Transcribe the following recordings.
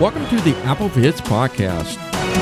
Welcome to the Apple Vids Podcast.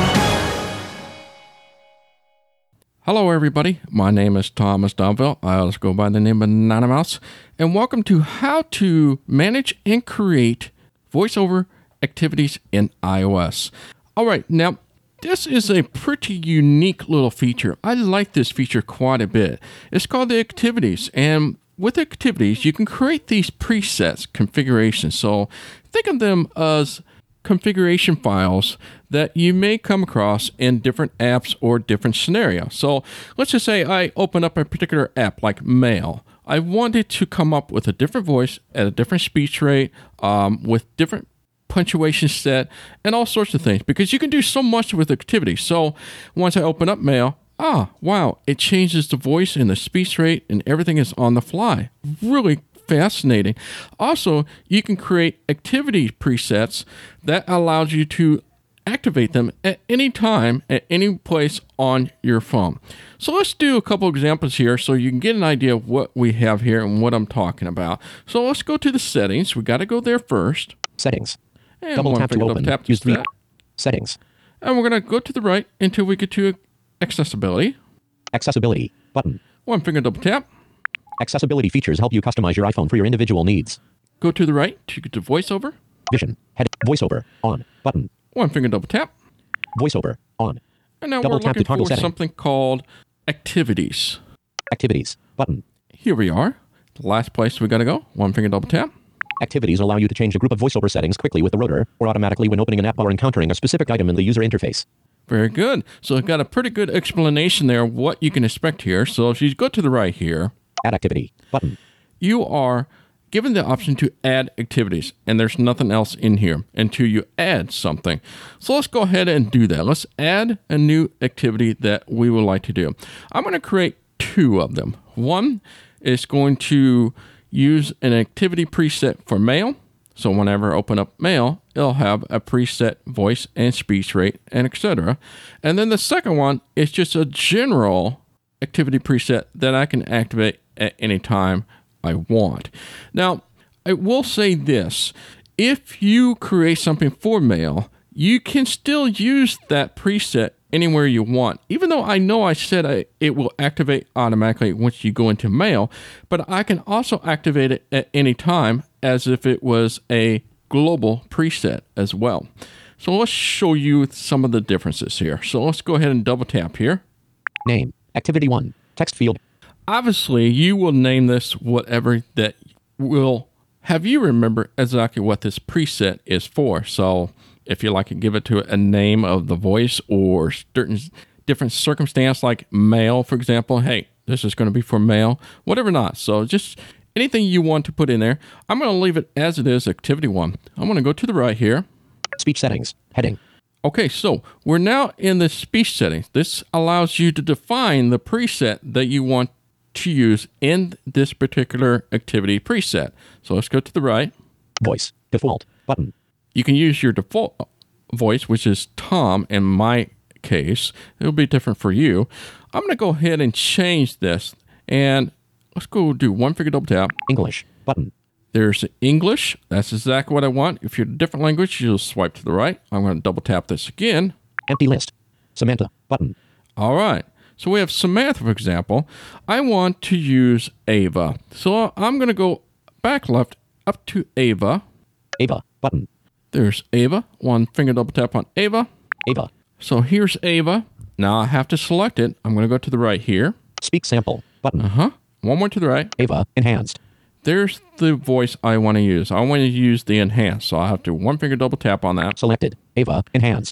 Hello, everybody. My name is Thomas Donville. I also go by the name of Nana Mouse. And welcome to how to manage and create voiceover activities in iOS. All right, now, this is a pretty unique little feature. I like this feature quite a bit. It's called the Activities, and with Activities, you can create these presets, configurations. So think of them as configuration files that you may come across in different apps or different scenarios. So let's just say I open up a particular app like Mail. I wanted to come up with a different voice at a different speech rate, with different punctuation set and all sorts of things, because you can do so much with Activities. So once I open up Mail, wow, it changes the voice and the speech rate and everything is on the fly. Really fascinating. Also, you can create activity presets that allows you to activate them at any time, at any place on your phone. So let's do a couple examples here so you can get an idea of what we have here and what I'm talking about. So let's go to the settings. We got to go there first. Settings. And Double tap to open. Use the settings. And we're going to go to the right until we get to accessibility. Accessibility button. One finger double tap. Accessibility features help you customize your iPhone for your individual needs. Go to the right to get to voiceover. Vision. Head. Voiceover. On. Button. One finger double tap. Voiceover. On. And now Double we're tap looking to toggle for setting. something called Activities. Activities. Button. Here we are. The last place we got to go. One finger double tap. Activities allow you to change a group of voiceover settings quickly with the rotor, or automatically when opening an app or encountering a specific item in the user interface. Very good. So I've got a pretty good explanation there of what you can expect here. So if you go to the right here, Add activity. Button. you are given the option to add activities, and there's nothing else in here until you add something. So let's go ahead and do that. Let's add a new activity that we would like to do. I'm going to create two of them. One is going to use an activity preset for Mail. So whenever I open up Mail, it'll have a preset voice and speech rate and etc. And then the second one is just a general activity preset that I can activate at any time I want. Now, I will say this. If you create something for Mail, you can still use that preset anywhere you want. Even though I know I said it will activate automatically once you go into Mail, but I can also activate it at any time as if it was a global preset as well. So let's show you some of the differences here. So let's go ahead and double tap here. Name. Activity 1. Text field. Obviously, you will name this whatever that will have you remember exactly what this preset is for. So if you like to give it to a name of the voice or certain different circumstance like Mail, for example, hey, this is going to be for Mail, whatever not. So just anything you want to put in there. I'm going to leave it as it is, activity 1. I'm going to go to the right here. Speech settings. Heading. Okay, so we're now in the speech settings. This allows you to define the preset that you want to use in this particular activity preset. So let's go to the right. Voice. Default. Button. You can use your default voice, which is Tom in my case. It'll be different for you. I'm going to go ahead and change this. And let's go do one finger double tap. English. Button. There's English. That's exactly what I want. If you're a different language, you'll swipe to the right. I'm going to double tap this again. Empty list. Samantha. Button. All right. So we have Samantha, for example. I want to use Ava. So I'm going to go back left up to Ava. Ava. Button. There's Ava. One finger double tap on Ava. Ava. So here's Ava. Now I have to select it. I'm going to go to the right here. Speak sample. Button. One more to the right. Ava. Enhanced. There's the voice I want to use. I want to use the enhanced. So I have to one finger double tap on that. Selected. Ava. Enhanced.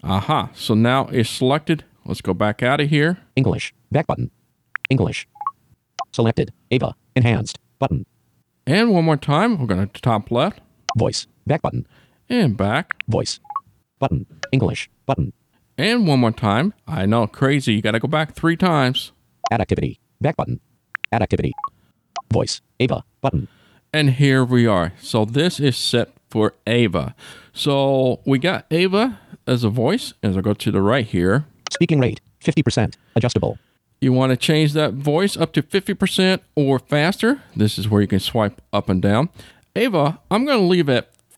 So now it's selected. Let's go back out of here. English. Back button. English. Selected. Ava. Enhanced. Button. And one more time. We're going to top left. Voice. Back button. And back. Voice. Button. English. Button. And one more time. I know, crazy. You got to go back 3 times. Add activity. Back button. Add activity. Voice. Ava. Button. And here we are. So this is set for Ava. So we got Ava as a voice. As I go to the right here. Speaking rate. 50%. Adjustable. You want to change that voice up to 50% or faster. This is where you can swipe up and down. Ava, I'm going to leave at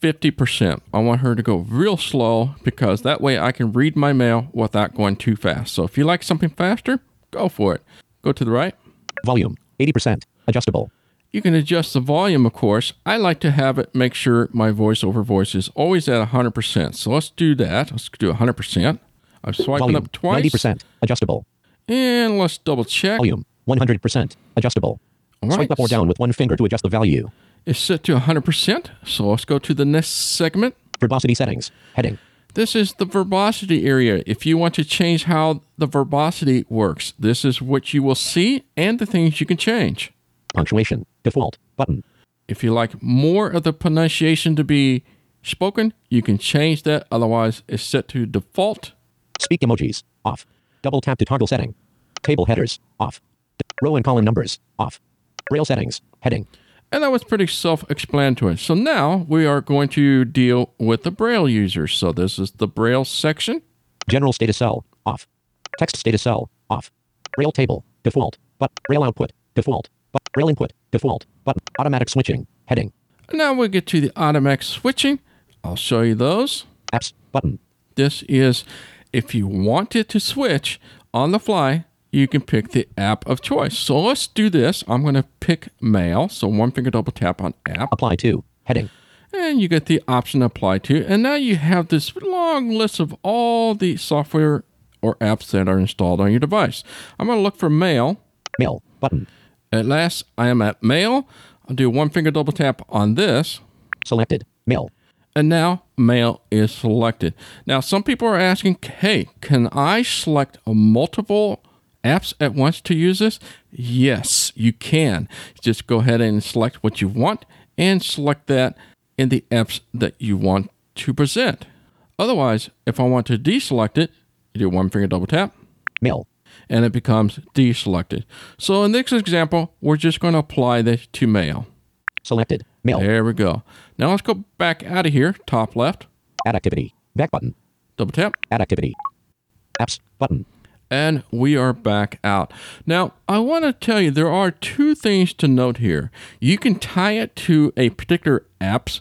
50%. I want her to go real slow because that way I can read my mail without going too fast. So if you like something faster, go for it. Go to the right. Volume, 80%. Adjustable. You can adjust the volume, of course. I like to have it make sure my voiceover voice is always at 100%. So let's do that. Let's do 100%. I'm swiping Volume, up twice. 90%. Adjustable. And let's double check. Volume, 100%. Adjustable. All right. Swipe up or down with one finger to adjust the value. It's set to 100%. So let's go to the next segment. Verbosity settings. Heading. This is the verbosity area. If you want to change how the verbosity works, this is what you will see and the things you can change. Punctuation. Default. Button. If you like more of the pronunciation to be spoken, you can change that. Otherwise, it's set to default. Speak emojis. Off. Double tap to toggle setting. Table headers. Off. Row and column numbers. Off. Braille settings. Heading. And that was pretty self-explanatory. So now we are going to deal with the Braille users. So this is the Braille section. General status cell. Off. Text status cell. Off. Braille table. Default. But Braille output. Default. But Braille input. Default. Button. Automatic switching. Heading. And now we get to the automatic switching. I'll show you those. Apps. Button. This is if you want it to switch on the fly, you can pick the app of choice. So let's do this. I'm going to pick Mail. So one finger double tap on app. Apply to. Heading. And you get the option apply to. And now you have this long list of all the software or apps that are installed on your device. I'm going to look for Mail. Mail. Button. At last, I am at Mail. I'll do one finger double tap on this. Selected. Mail. And now Mail is selected. Now, some people are asking, hey, can I select multiple apps at once to use this? Yes, you can. Just go ahead and select what you want and select that in the apps that you want to present. Otherwise, if I want to deselect it, you do one finger double tap. Mail. And it becomes deselected. So in this example, we're just going to apply this to Mail. Selected. Mail. There we go. Now let's go back out of here, top left. Add activity. Back button. Double tap. Add activity. Apps. Button. And we are back out. Now, I want to tell you there are two things to note here. You can tie it to a particular apps,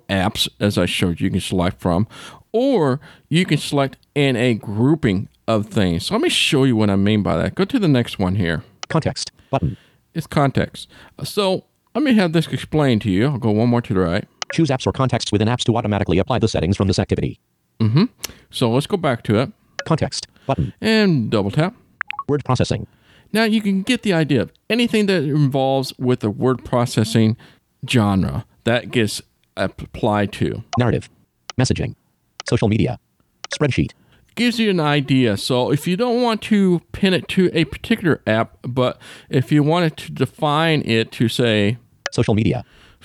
as I showed you can select from, or you can select in a grouping of things. So let me show you what I mean by that. Go to the next one here. Context. Button. It's context. So let me have this explained to you. I'll go one more to the right. Choose apps or contexts within apps to automatically apply the settings from this activity. So let's go back to it. Context. Button. And double tap. Word processing. Now you can get the idea of anything that involves with the word processing genre that gets applied to. Narrative. Messaging. Social media. Spreadsheet. Gives you an idea. So if you don't want to pin it to a particular app, but if you wanted to define it to say social media,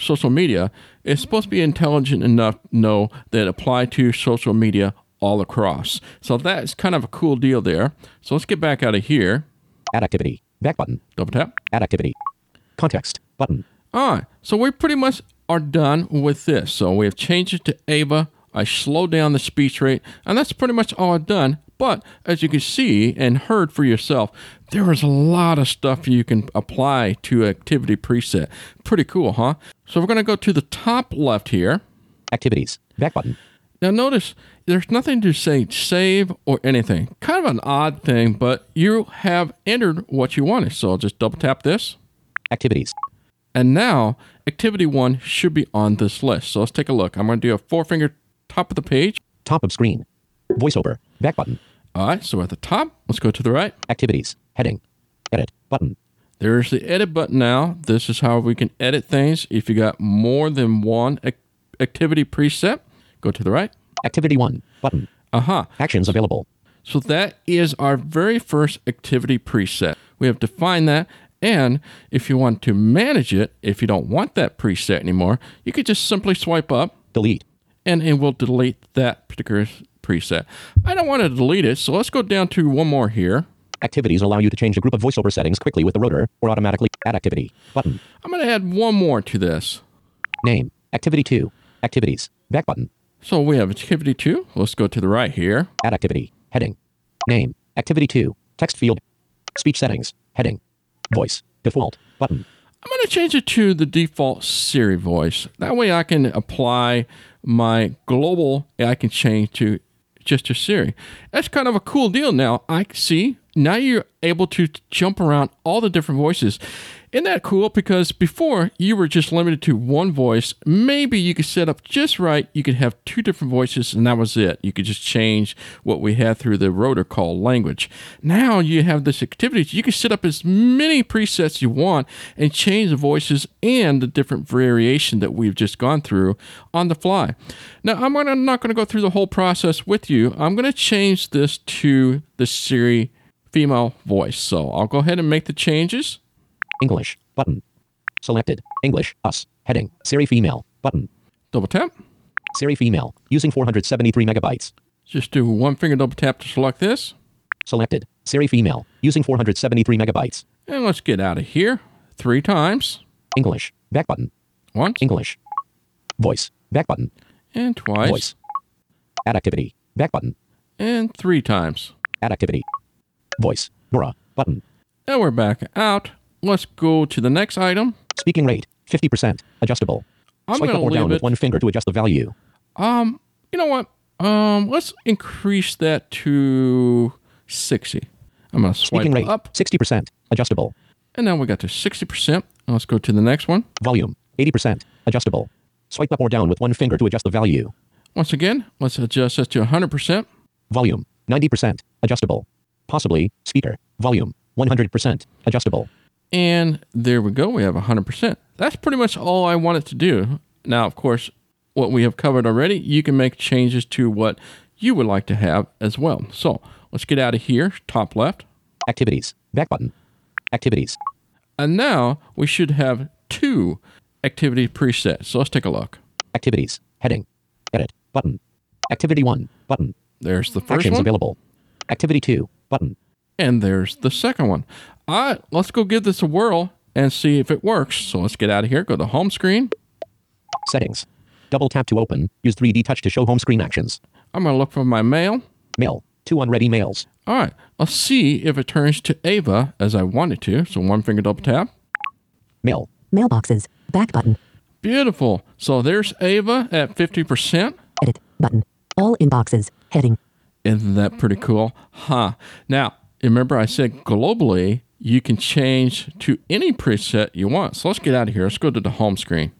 it's supposed to be intelligent enough to know that apply to social media all across. So that's kind of a cool deal there. So let's get back out of here. Add activity. Back button. Double tap. Add activity. Context. Button. All right. So we pretty much are done with this. So we have changed it to Ava. I slowed down the speech rate, and that's pretty much all I've done. But as you can see and heard for yourself, there is a lot of stuff you can apply to activity preset. Pretty cool, huh? So we're going to go to the top left here. Activities. Back button. Now notice there's nothing to say save or anything. Kind of an odd thing, but you have entered what you wanted. So I'll just double tap this. Activities. And now activity 1 should be on this list. So let's take a look. I'm going to do a 4-finger top of the page. Top of screen. Voiceover. Back button. All right, so at the top, let's go to the right. Activities. Heading. Edit. Button. There's the edit button now. This is how we can edit things. If you got more than one activity preset, go to the right. Activity 1. Button. Actions available. So that is our very first activity preset. We have defined that. And if you want to manage it, if you don't want that preset anymore, you could just simply swipe up. Delete. And it will delete that particular preset. I don't want to delete it, so let's go down to one more here. Activities allow you to change a group of voiceover settings quickly with the rotor or automatically. Add activity. Button. I'm going to add one more to this. Name. Activity 2. Activities. Back button. So we have activity 2. Let's go to the right here. Add activity. Heading. Name. Activity 2. Text field. Speech settings. Heading. Voice. Default. Button. I'm going to change it to the default Siri voice. That way I can apply my global, I can change to just to Siri. That's kind of a cool deal. Now I see, now you're able to jump around all the different voices. Isn't that cool? Because before you were just limited to one voice. Maybe you could set up just right. You could have two different voices and that was it. You could just change what we had through the rotor called language. Now you have this activity. You can set up as many presets you want and change the voices and the different variation that we've just gone through on the fly. Now I'm not going to go through the whole process with you. I'm going to change this to the Siri female voice. So I'll go ahead and make the changes. English, button. Selected. English, us. Heading. Siri female, button. Double tap. Siri female, using 473 megabytes. Just do one finger double tap to select this. Selected. Siri female, using 473 megabytes. And let's get out of here 3 times. English, back button. Once. English. Voice, back button. And twice. Voice. Add activity, back button. And 3 times. Add activity. Voice, Nora, button. And we're back out. Let's go to the next item. Speaking rate, 50%, adjustable. Swipe up or down with one finger to adjust the value. You know what? Let's increase that to 60. I'm going to swipe Speaking rate, up. 60%, adjustable. And now we got to 60%. Let's go to the next one. Volume, 80%, adjustable. Swipe up or down with one finger to adjust the value. Once again, let's adjust this to 100%. Volume, 90%, adjustable. Possibly, speaker, volume, 100%, adjustable. And there we go. We have 100%. That's pretty much all I wanted to do. Now, of course, what we have covered already, you can make changes to what you would like to have as well. So let's get out of here. Top left. Activities. Back button. Activities. And now we should have 2 activity presets. So let's take a look. Activities. Heading. Edit. Button. Activity 1. Button. There's the first Actions one. available. Activity 2. Button. And there's the second one. All right, let's go give this a whirl and see if it works. So let's get out of here. Go to home screen. Settings. Double tap to open. Use 3D touch to show home screen actions. I'm going to look for my mail. Mail. 2 unready mails. All right, let's see if it turns to Ava as I want it to. So one finger double tap. Mail. Mailboxes. Back button. Beautiful. So there's Ava at 50%. Edit button. All inboxes. Heading. Isn't that pretty cool? Huh. Now, remember I said globally, you can change to any preset you want. So let's get out of here. Let's go to the home screen.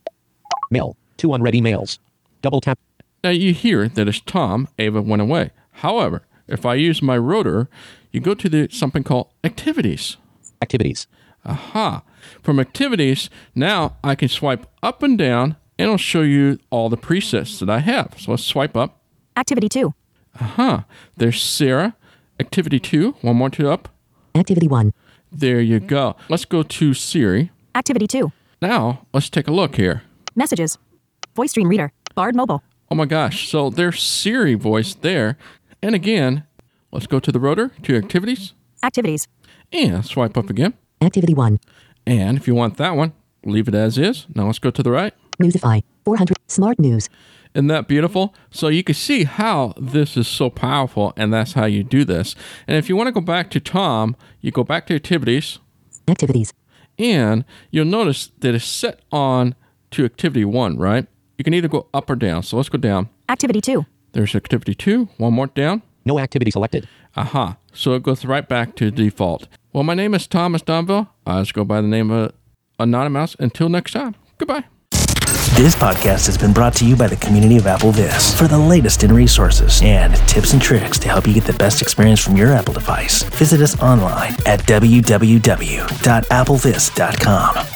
Mail. 2 unready mails. Double tap. Now you hear that it's Tom. Ava went away. However, if I use my rotor, you go to something called activities. Activities. Aha. From activities, now I can swipe up and down and it'll show you all the presets that I have. So let's swipe up. Activity 2. Aha. There's Sarah. Activity 2. One more to up. Activity 1. There you go. Let's go to Siri. Activity 2. Now, let's take a look here. Messages. Voice stream reader. Bard mobile. Oh my gosh. So there's Siri voice there. And again, let's go to the rotor, to activities. Activities. And swipe up again. Activity 1. And if you want that one, leave it as is. Now let's go to the right. Newsify. 400. Smart news. Isn't that beautiful? So you can see how this is so powerful, and that's how you do this. And if you want to go back to Tom, you go back to activities. Activities. And you'll notice that it's set on to activity 1, right? You can either go up or down. So let's go down. Activity 2. There's activity 2. One more down. No activity selected. Aha. So it goes right back to default. Well, my name is Thomas Donville. I just go by the name of Anonymous. Until next time. Goodbye. This podcast has been brought to you by the community of AppleVis. For the latest in resources and tips and tricks to help you get the best experience from your Apple device, visit us online at www.applevis.com.